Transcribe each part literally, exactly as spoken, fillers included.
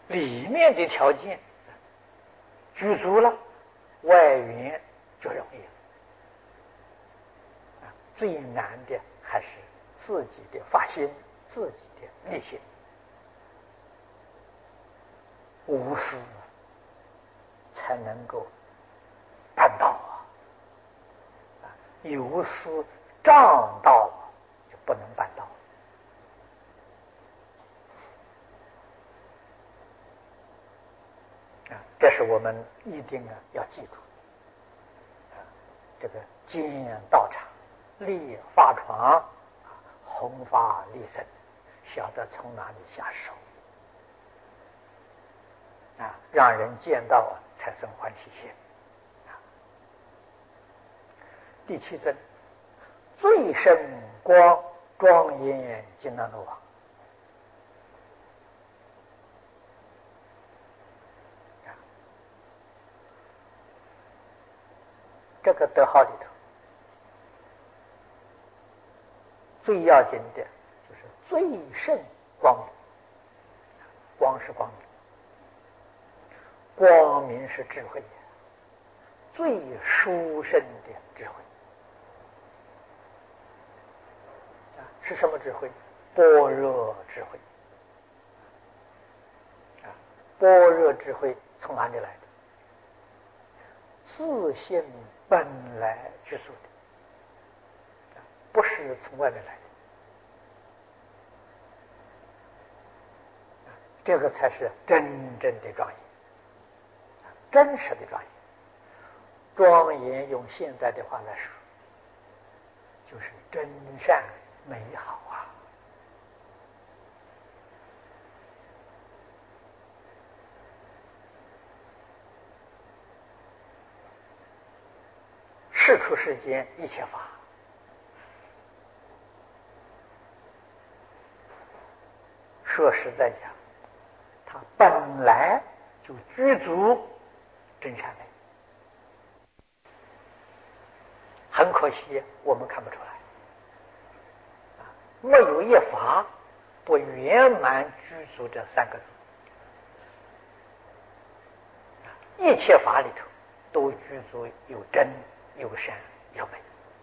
里面的条件具足了，外缘就容易了。啊，最难的还是自己的发心，自己的内心。无私才能够办道啊！有私障道就不能办道。啊，这是我们一定啊要记住。啊，这个建道场、立法床、弘法利生，晓得从哪里下手。啊，让人见到啊，才生欢喜心。啊，第七尊，最胜光庄严金刚罗王。啊，这个德号里头，最要紧的就是最胜光明。光是光明。光明是智慧，最殊胜的智慧。啊，是什么智慧？般若智慧。啊，般若智慧从哪里来的？自性本来具足的，不是从外面来的。啊，这个才是真正的庄严。真实的庄严，庄严用现在的话来说，就是真善美好啊！世出世间一切法，说实在讲，它本来就具足真善美。很可惜我们看不出来，啊，没有一法不圆满具足这三个字。一切法里头都具足有真有善有美。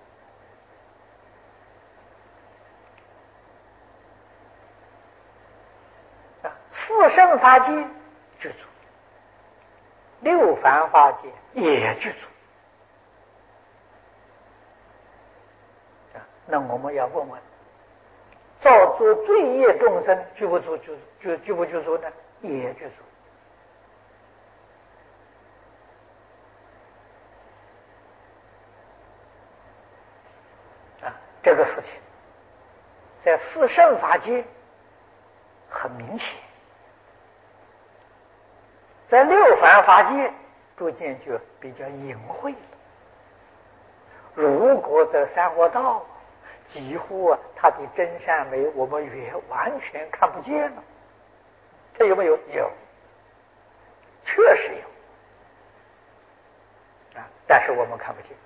啊，四圣法界具足，六凡法界也具足。那我们要问问，造作罪业众生具不具具具具不具足呢？也具足。啊，这个事情在四圣法界很明显，在六凡法界逐渐就比较隐晦了。如果在三恶道，几乎啊，他的真善美我们也完全看不见了。这有没有？有，确实有啊，但是我们看不见。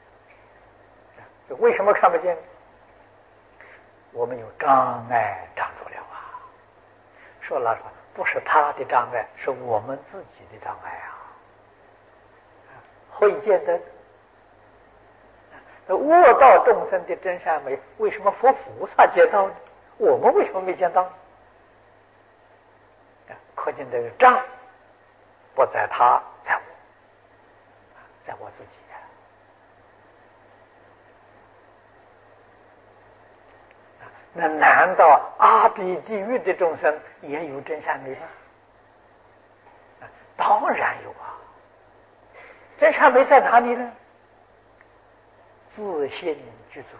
为什么看不见？我们有障碍障住了啊！说老实话，不是他的障碍，是我们自己的障碍啊！会见的。恶道众生的真善美，为什么佛菩萨见到呢？我们为什么没见到呢？可见这个障不在他，在我，在我自己。那难道阿鼻地狱的众生也有真善美吗？当然有啊！真善美在哪里呢？自性具足。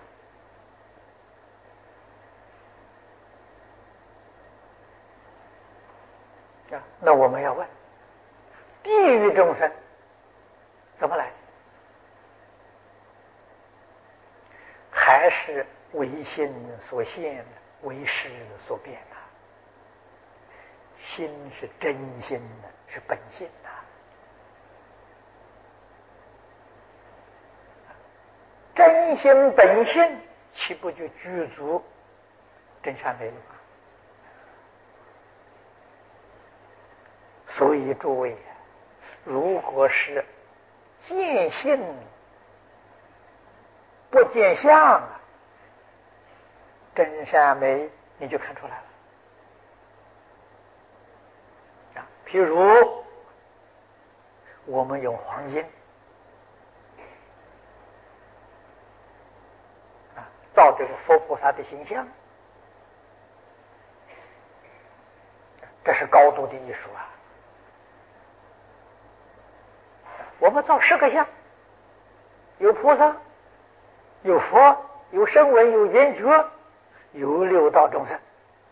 啊，那我们要问，地狱众生怎么来？还是为心所现，为识所变的。心是真心的，是本性的。真心本性，岂不就具足真善美了吗？ 以诸位，如果是见性不见相，真善美你就看出来了。啊，譬如我们用黄金啊造这个佛菩萨的形象，这是高度的艺术啊。我们造十个像，有菩萨，有佛，有声闻，有缘觉，有六道众生。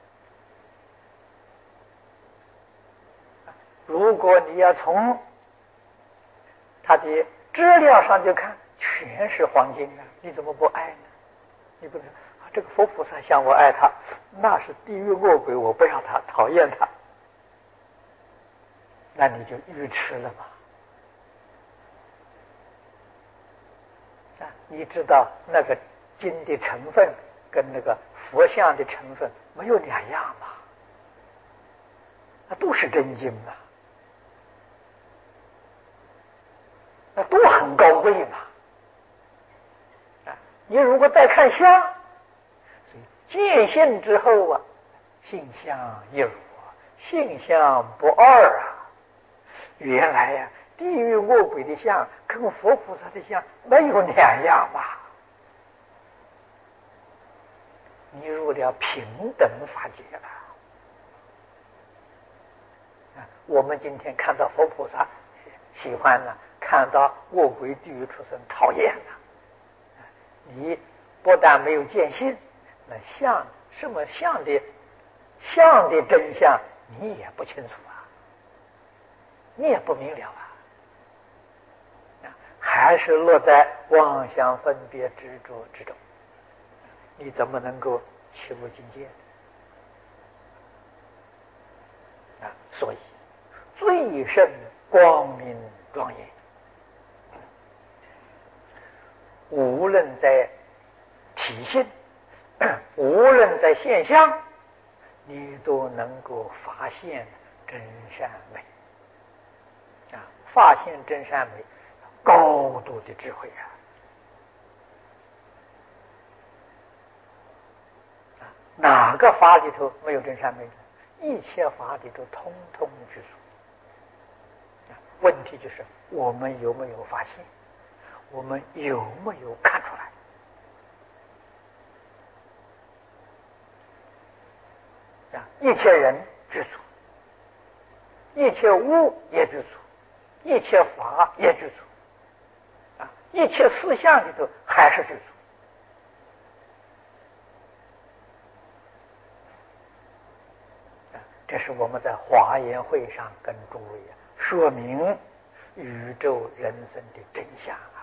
如果你要从它的质量上就看，全是黄金啊，你怎么不爱呢？你不能啊，这个佛菩萨像我爱他，那是地狱恶鬼，我不要他，讨厌他，那你就愚痴了嘛。啊，你知道那个金的成分跟那个佛像的成分没有两样嘛？那都是真金嘛，那都很高贵嘛。啊，你如果再看相，所以见性之后啊，性相一如，性相不二啊。原来呀、啊，地狱恶鬼的相跟佛菩萨的相没有两样嘛。你入了平等法界了。啊，我们今天看到佛菩萨喜欢了，看到恶鬼地狱畜生讨厌了。你不但没有见性，那相什么相的相的真相你也不清楚啊，你也不明了啊，还是落在妄想分别执着之中，你怎么能够起悟境界啊？所以最胜光明庄严，无论在体性，无论在现象，你都能够发现真善美啊！发现真善美，高度的智慧啊！啊，哪个法里头没有真善美呢？一切法里头通通具足。啊，问题就是我们有没有发现？我们有没有看出来？啊，一切人具足，一切物也具足，一切法也具足，啊，一切思想里头还是具足。啊，这是我们在华严会上跟诸位说明宇宙人生的真相啊！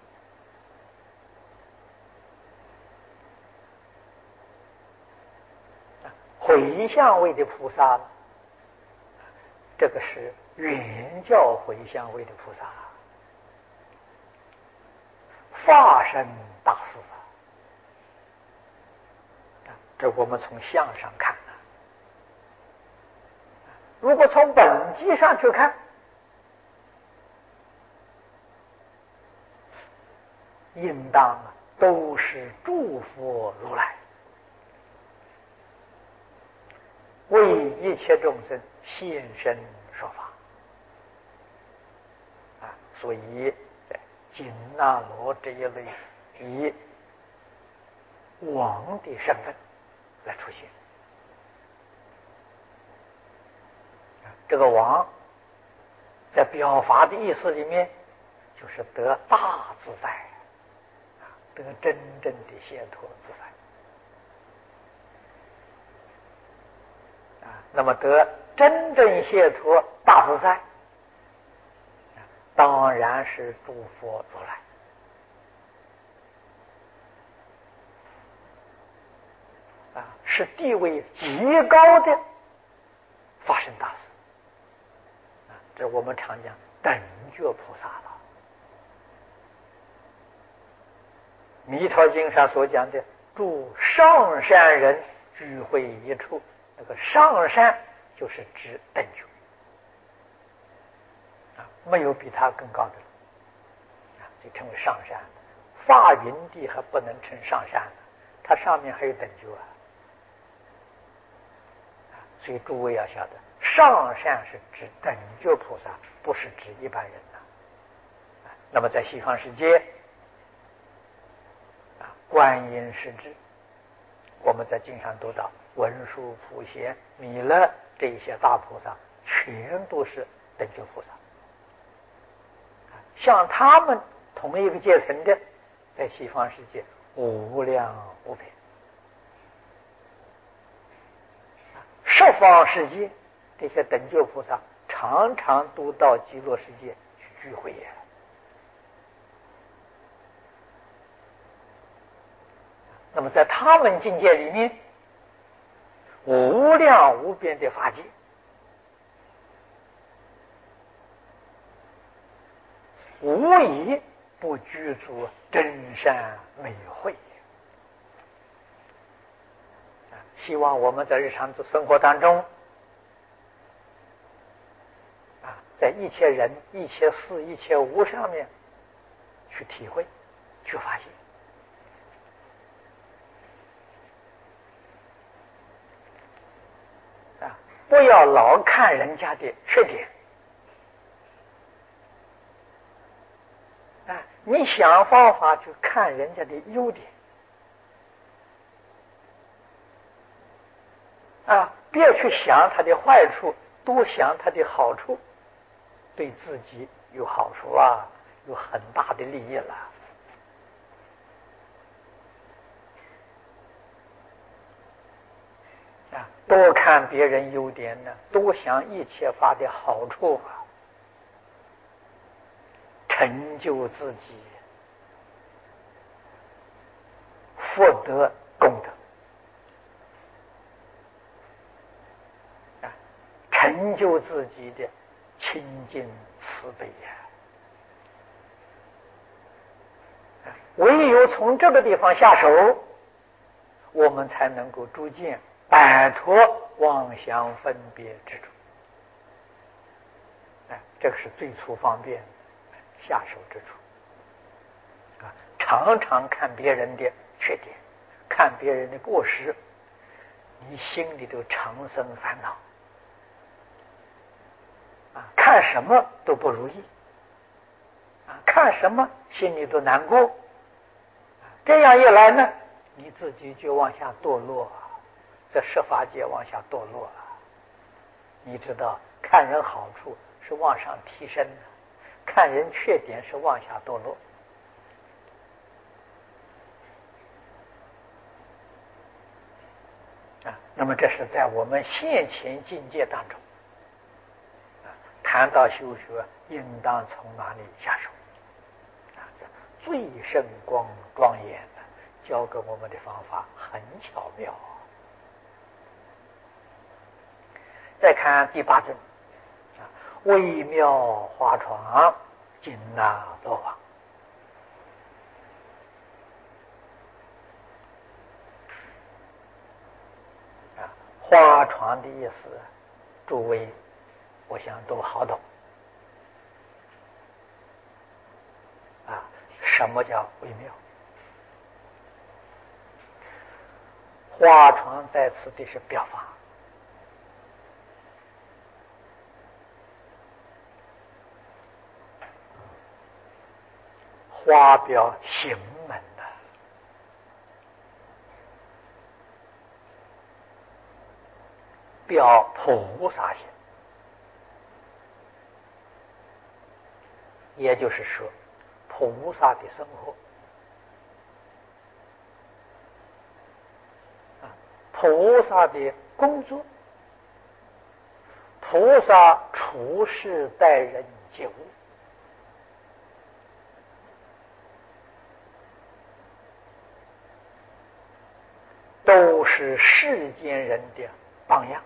回向位的菩萨，这个是原教回向位的菩萨，化身大士啊！这我们从相上看啊，如果从本机上去看，应当啊都是诸佛如来，为一切众生现身说法啊，所以在紧那罗这一类以王的身份来出现。这个王在表法的意思里面，就是得大自在啊，得真正的解脱自在啊。那么得真正解脱大自在，当然是诸佛如来啊，是地位极高的法身大士啊，这我们常讲等觉菩萨了。弥陀经上所讲的诸上善人聚会一处，那个上善就是指等觉没有比他更高的了，就称为上善。发云地还不能称上善，它上面还有等级啊。所以诸位要晓得，上善是指等觉菩萨，不是指一般人呐。那么在西方世界啊，观音是指我们在经上读到文殊、普贤、弥勒这一些大菩萨，全都是等觉菩萨。像他们同一个阶层的，在西方世界无量无边。十方世界这些等觉菩萨常常都到极乐世界去聚会呀。那么在他们境界里面，无量无边的法界，无疑不具足真善美慧。希望我们在日常生活当中啊，在一切人、一切事、一切物上面去体会、去发现。啊，不要老看人家的缺点。啊，你想方法去看人家的优点。啊，别去想他的坏处，多想他的好处，对自己有好处啊，有很大的利益了。啊，多看别人优点呢，多想一切法的好处啊，成就自己福德功德。成就自己的清净慈悲呀！唯有从这个地方下手，我们才能够逐渐摆脱妄想分别之处。哎，这个是最初方便下手之处。啊，常常看别人的缺点，看别人的过失，你心里头常生烦恼。啊，看什么都不如意，啊，看什么心里都难过，这样一来呢，你自己就往下堕落，在十法界往下堕落了。你知道，看人好处是往上提升的，看人缺点是往下堕落。啊，那么这是在我们现前境界当中。谈到修学，应当从哪里下手？啊，最胜光庄严的教给我们的方法很巧妙。再看第八尊，啊，微妙花床，紧那罗网。啊，花床的意思，诸位我想都好懂。啊，什么叫微妙？花床在此地是表法，花表行门的，表菩萨行。也就是说，菩萨的生活，啊，菩萨的工作，菩萨处事待人接物，都是世间人的榜样，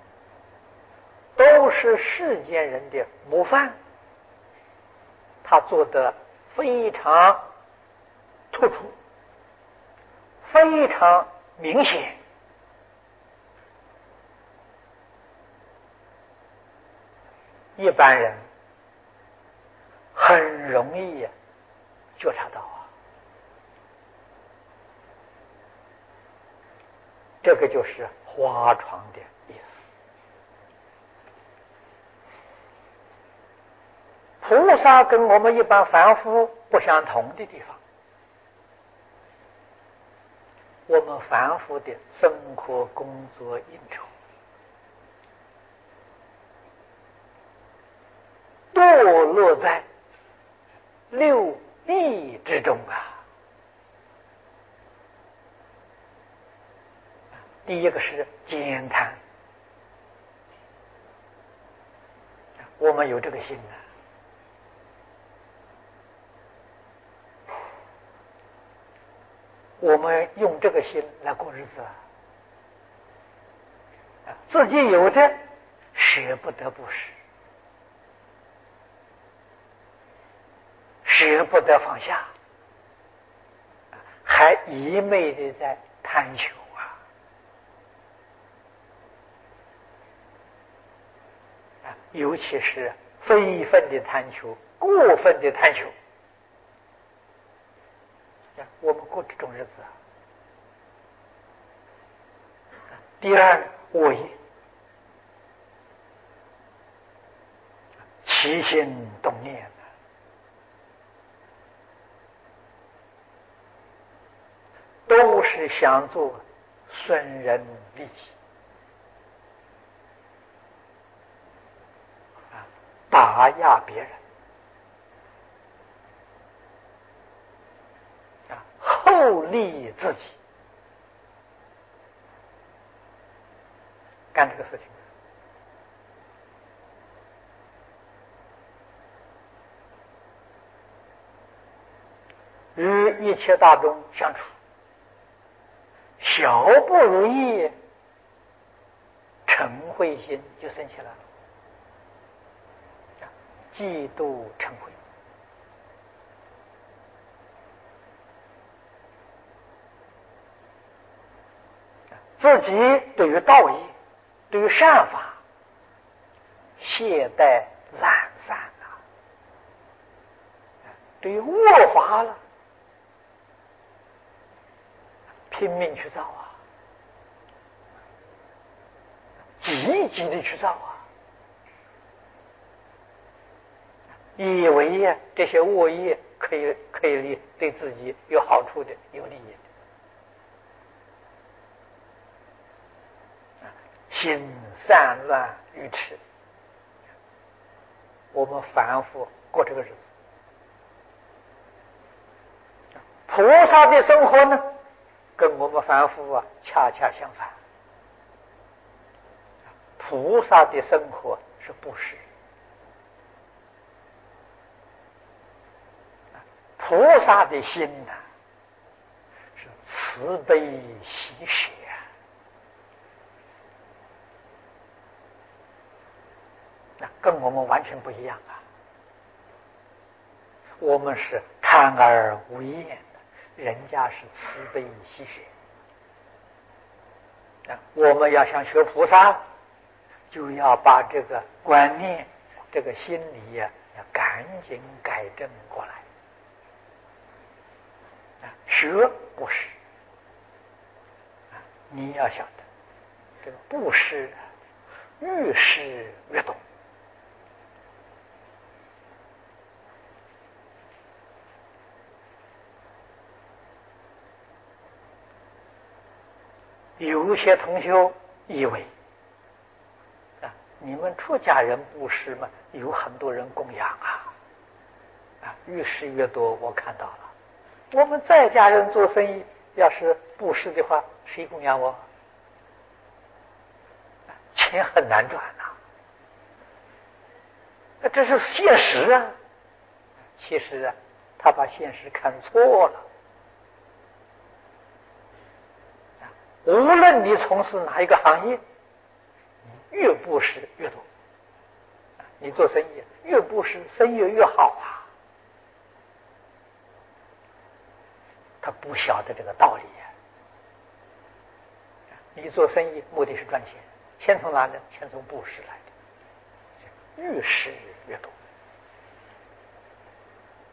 都是世间人的模范。他做得非常突出，非常明显。一般人容易觉察到啊。这个就是花床的意思。菩萨跟我们一般凡夫不相同的地方，我们凡夫的生活、工作、应酬，堕落在六欲之中啊。第一个是慳贪，我们有这个心呢、我们用这个心来过日子啊，自己有的舍不得不舍，舍不得放下，还一昧的在贪求啊！尤其是非分的贪求、过分的贪求，我们过这种日子啊。第二，恶业，起心动念，都是想做损人利己啊，打压别人啊，厚利自己，干这个事情。与一切大众相处，小不如意，嗔恚心就生起来了，嫉妒嗔恚。自己对于道义、对于善法懈怠懒散啊，对于恶法了拼命去造啊，积极的去造啊，以为呀这些恶业可以可以对自己有好处的、有利益的。心散乱愚痴，我们凡夫过这个日子。菩萨的生活呢，跟我们凡夫啊恰恰相反。菩萨的生活是布施，菩萨的心呢、啊、是慈悲喜舍。跟我们完全不一样啊！我们是贪而无厌的，人家是慈悲喜舍。我们要想学菩萨，就要把这个观念、这个心理呀、啊，要赶紧改正过来。学布施，你要晓得，这个布施越施越多。有些同修以为啊，你们出家人布施嘛，有很多人供养啊，啊，越施越多。我看到了，我们在家人做生意，要是布施的话，谁供养我？钱很难赚呐、啊，这是现实啊。其实啊，他把现实看错了。无论你从事哪一个行业，越布施越多。你做生意越布施，生意越好啊。他不晓得这个道理啊。你做生意目的是赚钱，钱从哪来？钱从布施来的，越施越多。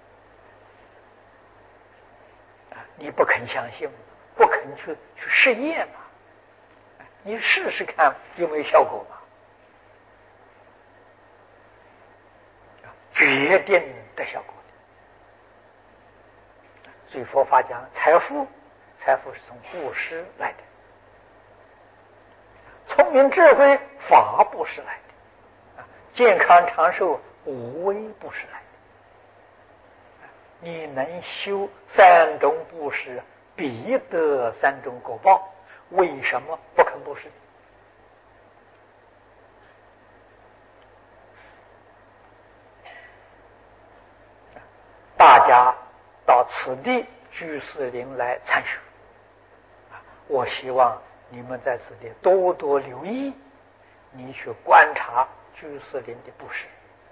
你不肯相信，不肯去去试验嘛？你试试看有没有效果嘛？决定的效果。所以佛法讲财富，财富是从布施来的，聪明智慧法布施来的，健康长寿无为布施来的。你能修三种布施，必得三种果报，为什么不肯布施？大家到此地居士林来参学，我希望你们在此地多多留意，你去观察居士林的布施。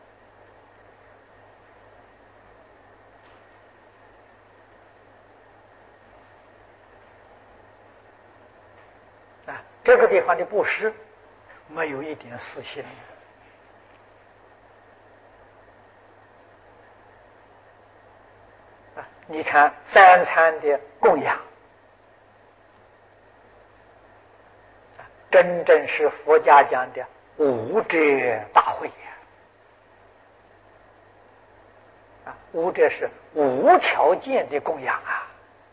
啊，这个地方的布施没有一点私心。你看三餐的供养，真正是佛家讲的无遮大会啊！无遮是无条件的供养啊，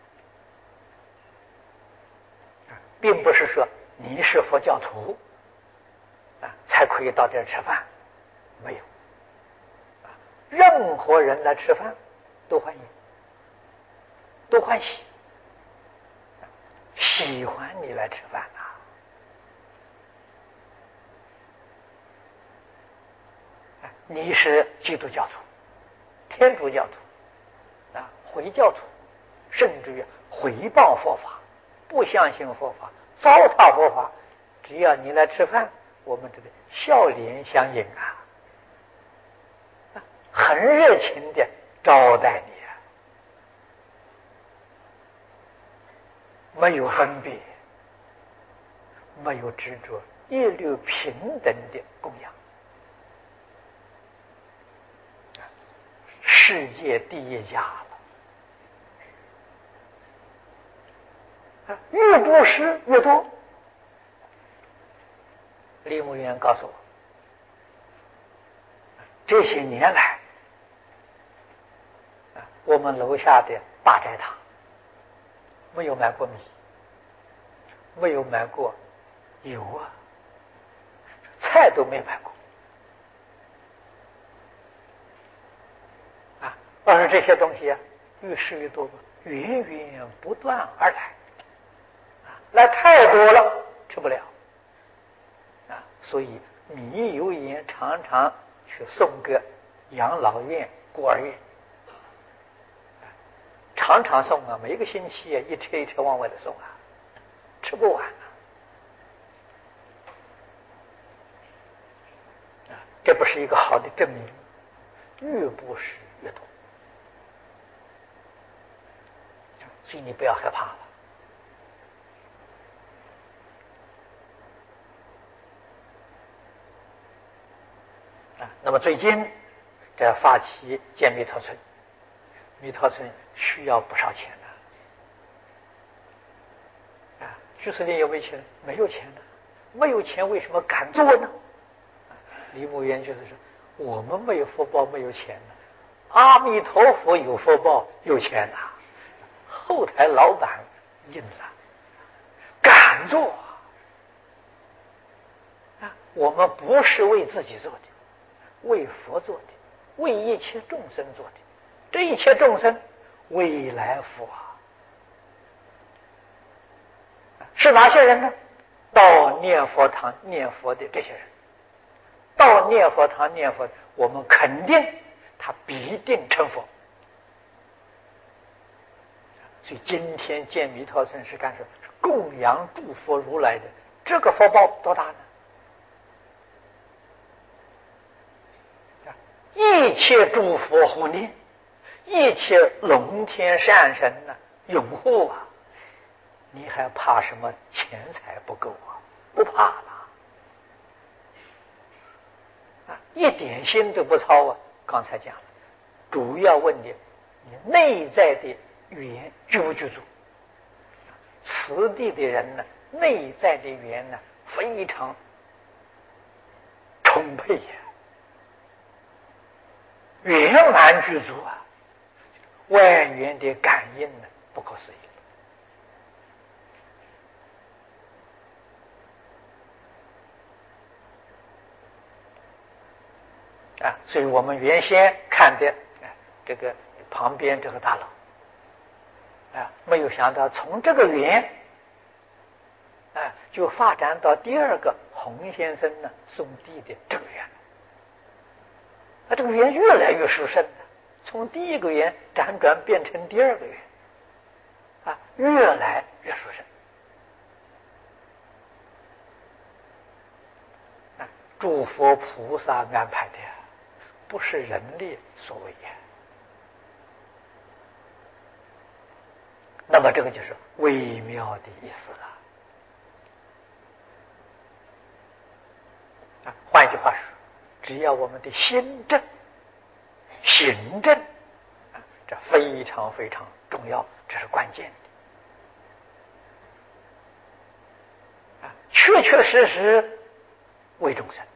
并不是说你是佛教徒啊才可以到这儿吃饭，没有，任何人来吃饭都欢迎。都欢喜，喜欢你来吃饭啊！你是基督教徒、天主教徒啊、回教徒，甚至于回谤佛法、不相信佛法、糟蹋佛法，只要你来吃饭，我们这个笑脸相迎啊，很热情的招待你。没有分别，没有执着，一律平等的供养，世界第一家了。越布施越多。李牧原告诉我，这些年来，我们楼下的大斋堂没有买过米，没有买过油啊，菜都没买过啊！而这些东西啊，越施越多，源源不断而来，啊，来太多了，吃不了啊！所以米油盐常常去送给养老院、孤儿院。常常送啊，每个星期啊，一车一车往外的送啊，吃不完啊！啊，这不是一个好的证明，越布施越多，所以你不要害怕了。啊，那么最近这发起建弥陀村，弥陀村需要不少钱的啊！居士林有没有钱？没有钱的，没有钱为什么敢做呢？李牧原就是说，我们没有福报，没有钱呢，阿弥陀佛有福报，有钱呐、啊，后台老板印了，敢做啊！我们不是为自己做的，为佛做的，为一切众生做的。这一切众生未来福啊，是哪些人呢？到念佛堂念佛的这些人，到念佛堂念佛，我们肯定他必定成佛。所以今天建弥陀村是干什么？是供养诸佛如来的，这个福报多大呢？一切诸佛护念，一切龙天善神呢、啊、拥护啊，你还怕什么钱财不够啊？不怕了啊，一点心都不操啊！刚才讲了，主要问题你内在的缘具不具足？此地的人呢，内在的缘呢非常充沛呀，圆满具足啊，外缘的感应呢不可思议啊！所以我们原先看的这个旁边这个大佬啊，没有想到从这个缘啊，就发展到第二个洪先生呢送地的这个缘，啊，这个缘越来越殊胜了，从第一个缘辗转变成第二个缘，啊，越来越殊胜。啊，诸佛菩萨安排的，不是人力所为呀。那么这个就是微妙的意思了。啊，换一句话说，只要我们的心正、行正，啊，这非常非常重要，这是关键的。啊，确确实实为众生，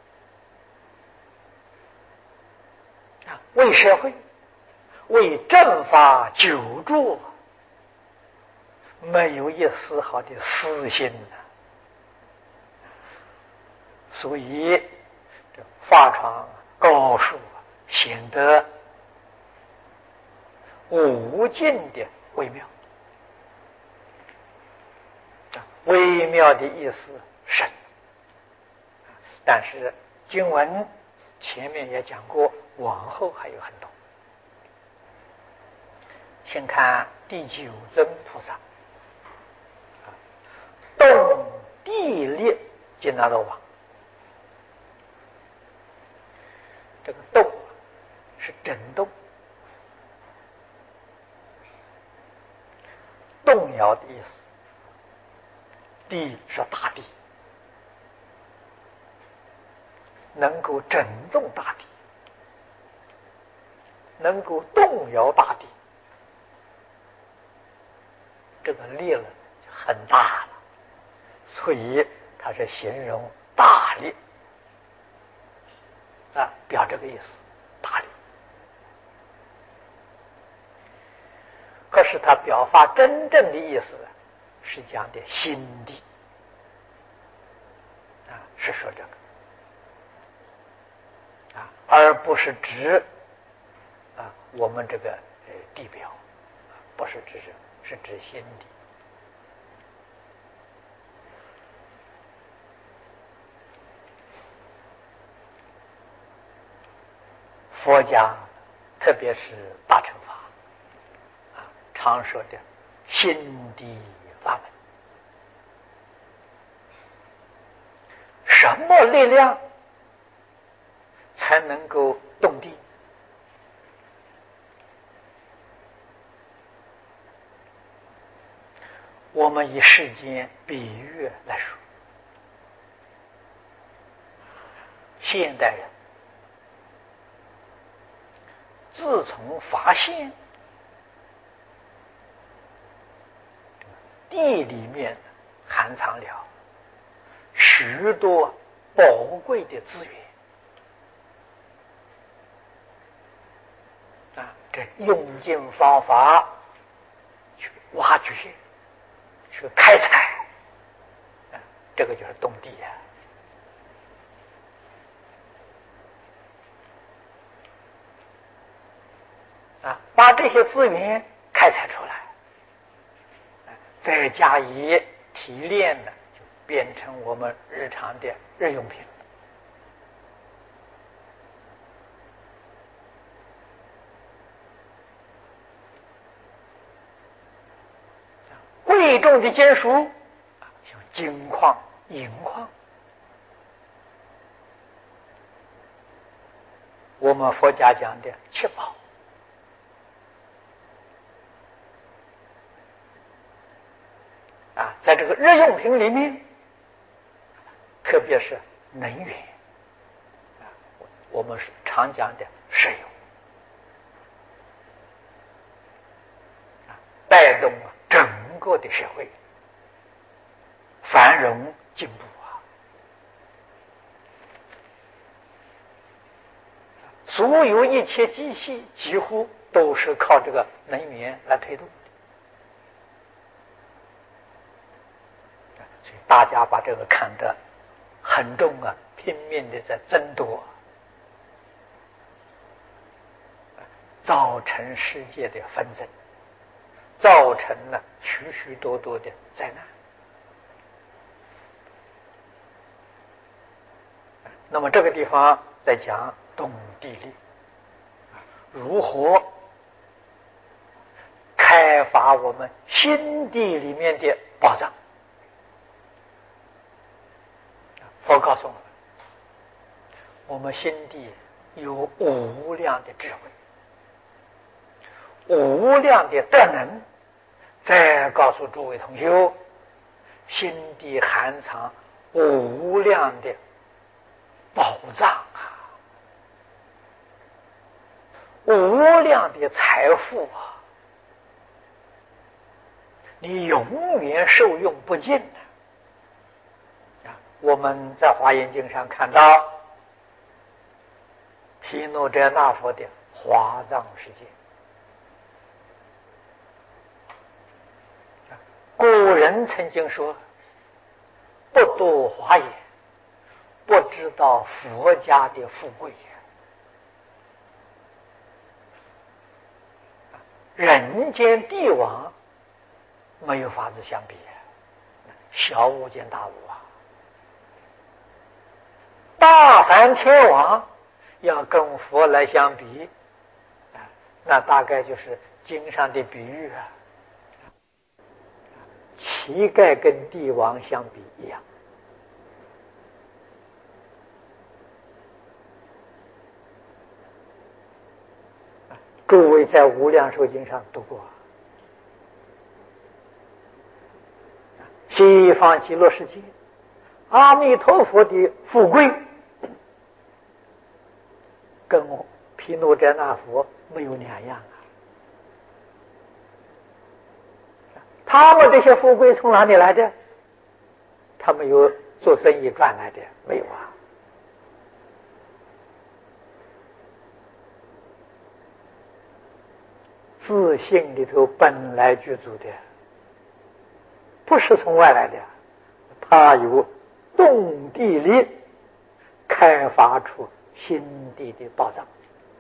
啊，为社会，为正法久住，没有一丝毫的私心的。所以这法场高树显得无尽的微妙。微妙的意思深，但是经文前面也讲过，往后还有很多。请看第九尊菩萨，动地力紧那罗王。这个动是震动，动摇的意思。地是大地，能够震动大地，能够动摇大地，这个力了很大了，所以它是形容大力啊，表这个意思，大力。可是它表发真正的意思呢，是讲的心地啊，是说这个啊，而不是指啊我们这个呃地表，不是指这，是指心地。佛家特别是大乘法啊，常说的心地法门。什么力量才能够动地？我们以世间比喻来说，现代人自从发现地里面含藏了许多宝贵的资源啊，这用尽方法去挖掘、去开采啊，这个就是动地啊。啊，把这些资源开采出来，再加以提炼呢，就变成我们日常的日用品。贵重的金属，像金矿、银矿，我们佛家讲的七宝。啊，在这个日用品里面，特别是能源，啊，我们是常讲的石油，啊， 带动整个的社会繁荣进步啊！所有一切机器几乎都是靠这个能源来推动的，所以大家把这个看得很重啊，拼命的在争夺，造成世界的纷争，造成了许许多多的灾难。那么这个地方在讲动地力，如何开发我们心地里面的宝藏。佛告诉我们，我们心地有无量的智慧，无量的德能。再告诉诸位同修，心地含藏无量的宝藏啊，无量的财富啊，你永远受用不尽的。我们在华严经上看到毗卢遮那佛的华藏世界，古人曾经说，不度华严，不知道佛家的富贵。人间帝王没有法子相比，小巫见大巫啊！大梵天王要跟佛来相比，那大概就是经上的比喻啊，乞丐跟帝王相比一样。诸位在无量寿经上读过，西方极乐世界阿弥陀佛的富贵跟毗卢遮那佛没有两样啊！他们这些富贵从哪里来的？他们有做生意赚来的没有啊？自性里头本来具足的，不是从外来的，他有动地力开发出心地的宝藏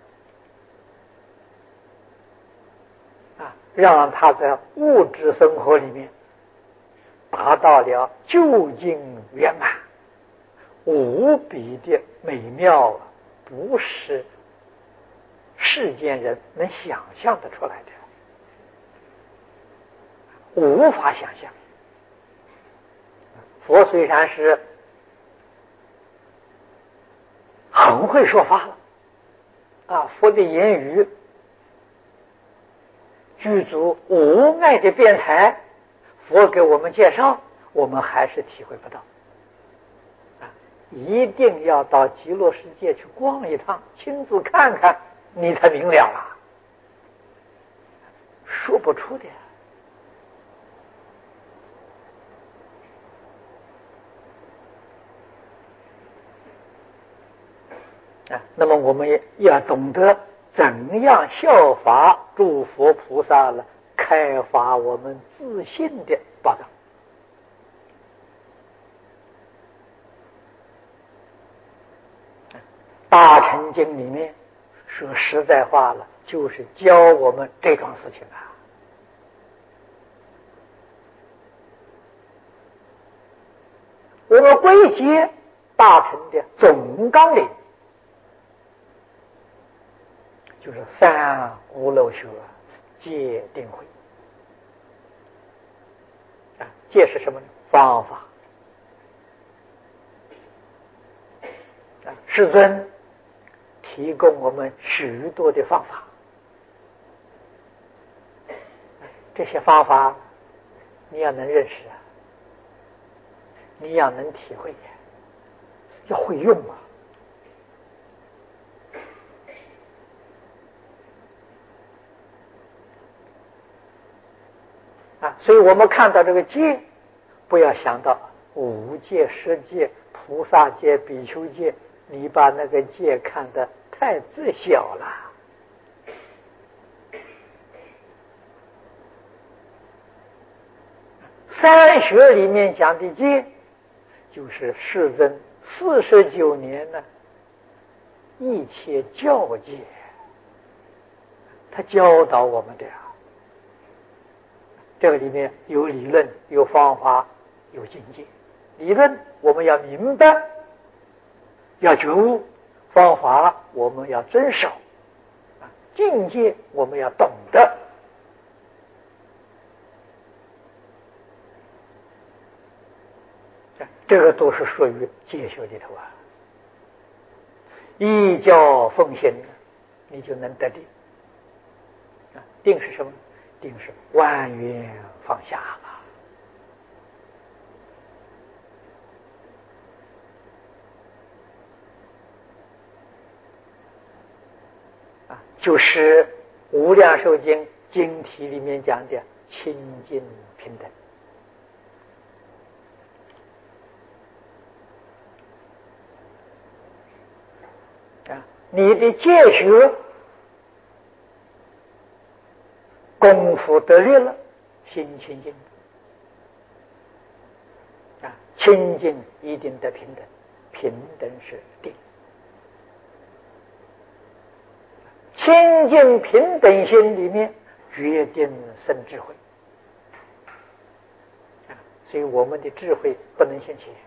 啊，让他在物质生活里面达到了究竟圆满，无比的美妙，不是世间人能想象得出来的，无法想象。佛虽然是很会说法了啊，佛的言语具足无碍的辩才，佛给我们介绍，我们还是体会不到啊！一定要到极乐世界去逛一趟，亲自看看，你才明了啊，说不出的。啊，那么我们也要懂得怎样效法诸佛菩萨了，开发我们自信的宝藏。大乘经里面说实在话了，就是教我们这桩事情啊。我们归结大乘的总纲领，就是三无漏学戒定慧啊，戒是什么呢？方法啊，世尊提供我们许多的方法，这些方法你要能认识啊，你要能体会，要会用啊。 所以我们看到这个戒，不要想到五戒、十戒、菩萨戒、比丘戒，你把那个戒看得太自小了。三学里面讲的戒，就是世尊四十九年呢，一切教戒，他教导我们的呀。这个里面有理论，有方法，有境界。理论我们要明白，要觉悟；方法我们要遵守；境界我们要懂得。这个都是属于戒学里头啊。依教奉行，你就能得定。啊，定是什么？定是万缘放下了。啊，就是《无量寿经》经题里面讲的清净平等。啊，你的戒学功夫得力了，心清净。啊，清净一定得平等，平等是定。清净平等心里面决定生智慧。啊，所以我们的智慧不能现前。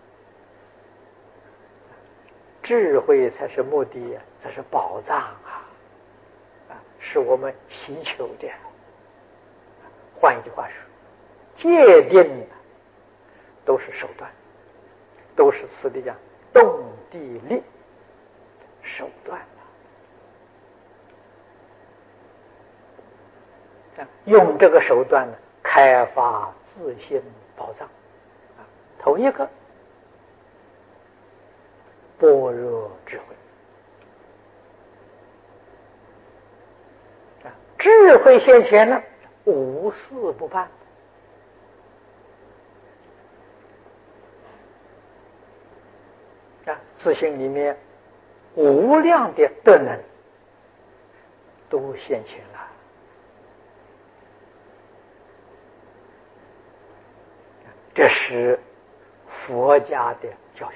智慧才是目的，才是宝藏啊！啊，是我们祈求的。换一句话说，戒定都是手段，都是此地讲动地力手段啊！用这个手段呢，开发自性宝藏啊！头一个。般若智慧啊，智慧现前呢，无事不办啊，自性里面无量的德能都现前了。这是佛家的教学。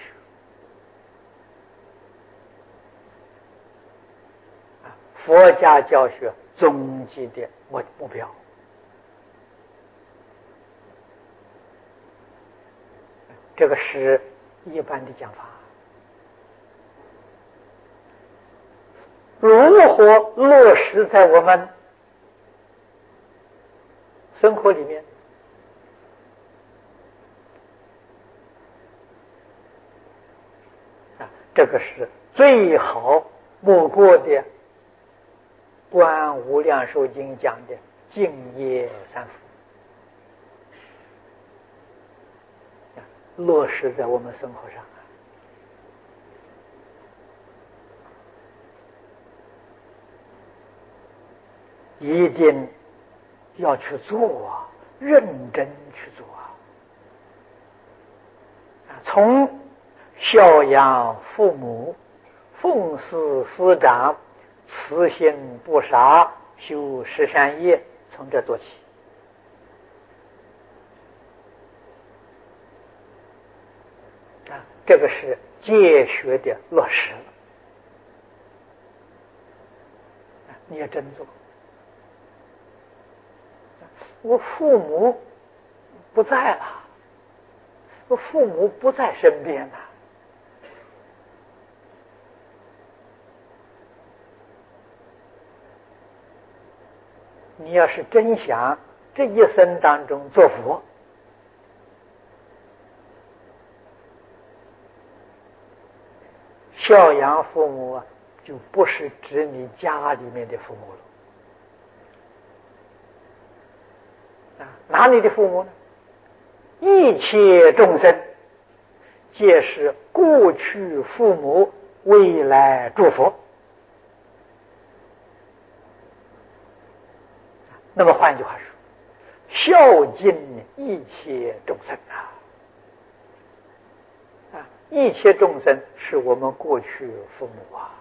佛家教学终极的目目标，这个是一般的讲法。如何落实在我们生活里面？啊，这个是最好不过的。观无量寿经讲的净业三福，落实在我们生活上，一定要去做啊，认真去做啊！从孝养父母、奉事师长、慈心不杀、修十善业，从这做起。啊，这个是戒学的落实。啊，你要真做。我父母不在了，我父母不在身边了。你要是真想这一生当中做佛，孝养父母啊，就不是指你家里面的父母了。啊，哪里的父母呢？一切众生皆是过去父母，未来诸佛。那么换句话说， 孝敬一切众生啊！啊，一切众生是我们过去父母啊，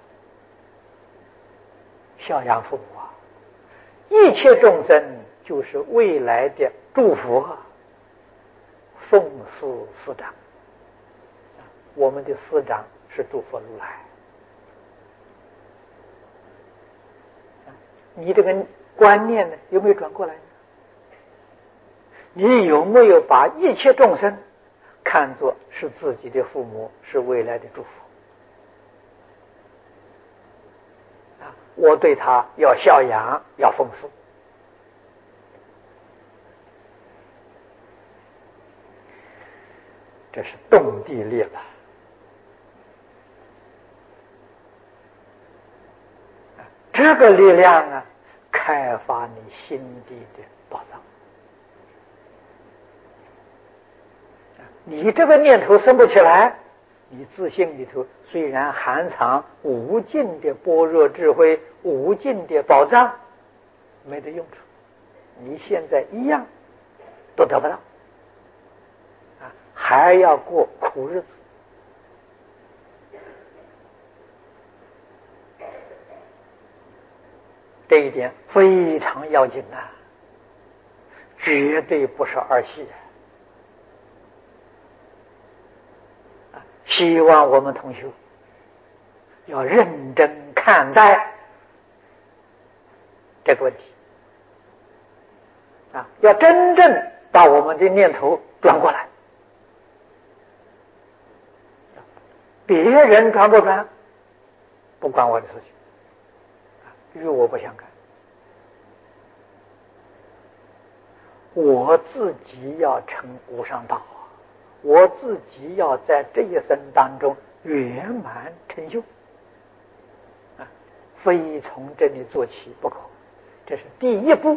孝养父母啊，一切众生就是未来的祝福啊，奉事师长。我们的师长是诸佛如来。你这个观念呢，有没有转过来呢？你有没有把一切众生看作是自己的父母，是未来的祝福啊？我对他要孝养，要奉事。这是动地力了。这个力量啊，开发你心地的宝藏。你这个念头生不起来，你自信里头虽然含藏无尽的般若智慧，无尽的宝藏，没得用处。你现在一样都得不到啊，还要过苦日子。这一点非常要紧呐、啊，绝对不是儿戏啊！希望我们同学要认真看待这个问题啊，要真正把我们的念头转过来。别人转不转，不关我的事情，与我不相干。我自己要成无上道，我自己要在这一生当中圆满成就啊，非从这里做起不可。这是第一步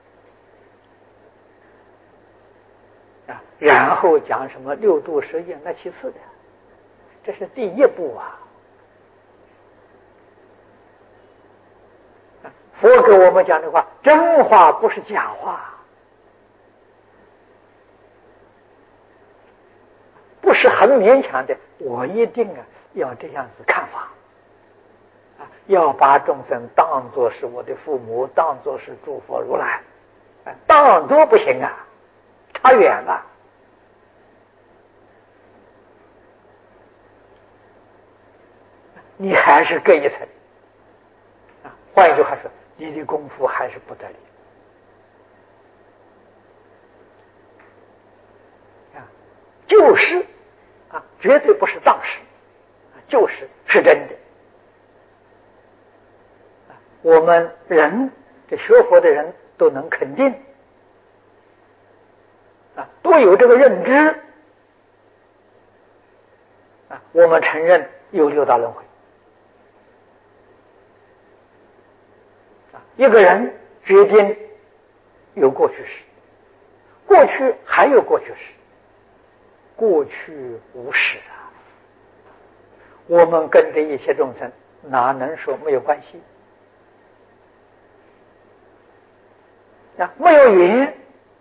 啊，然后讲什么六度十业，那其次的，这是第一步啊。佛给我们讲的话，真话不是假话，不是很勉强的。我一定啊要这样子看法啊，要把众生当作是我的父母，当作是诸佛如来，啊、当作不行啊，差远了。你还是隔一层啊。换一句话说，你的功夫还是不得力啊，就是啊，绝对不是当时，就是是真的。啊、我们人这学佛的人都能肯定啊，都有这个认知啊，我们承认有六道轮回。一个人决定有过去式，过去还有过去式，过去无始啊。我们跟这一切众生哪能说没有关系啊？没有缘，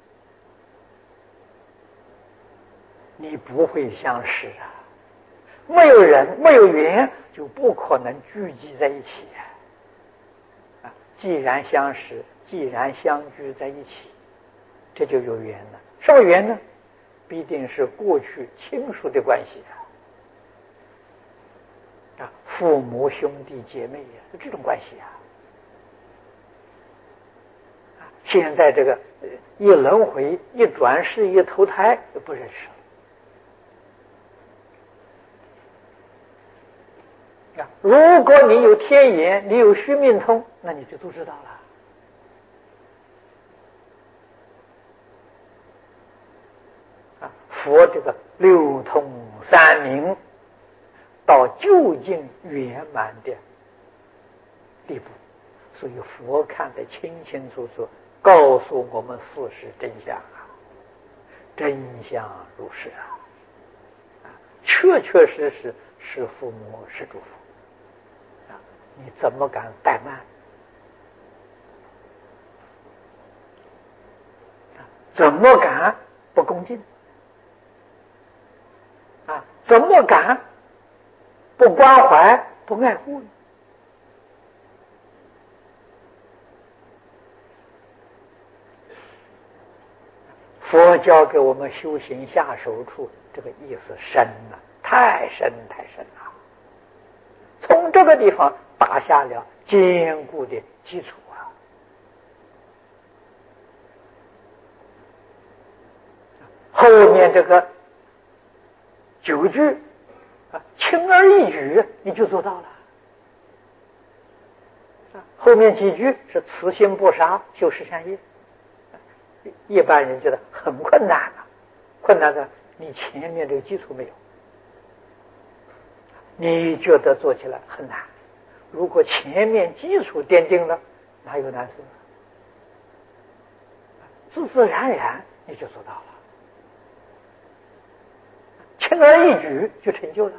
你不会相识啊。没有人，没有缘，就不可能聚集在一起啊。既然相识，既然相聚在一起，这就有缘了。什么缘呢？必定是过去亲属的关系啊，父母兄弟姐妹呀、啊，这种关系啊。现在这个一轮回一转世一投胎就不认识了啊。如果你有天眼，你有须命通，那你就都知道了啊。佛这个六通三明到究竟圆满的地步，所以佛看得清清楚楚，告诉我们事实真相啊，真相如是啊，确确实实是父母是祝福啊，你怎么敢怠慢？ 么敢不恭敬？啊，怎么敢不关怀、不爱护呢？佛教给我们修行下手处，这个意思深了，太深太深了。从这个地方打下了坚固的基础啊！后面这个九句啊，轻而易举你就做到了。后面几句是慈心不杀，修十善业。一般人觉得很困难啊，困难的你前面这个基础没有，你觉得做起来很难。如果前面基础奠定了，哪有难事？自自然然你就做到了，轻而易举就成就了。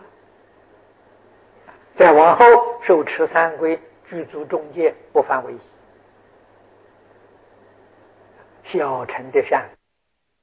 再往后受持三规，具足众戒，不犯违习，小乘的善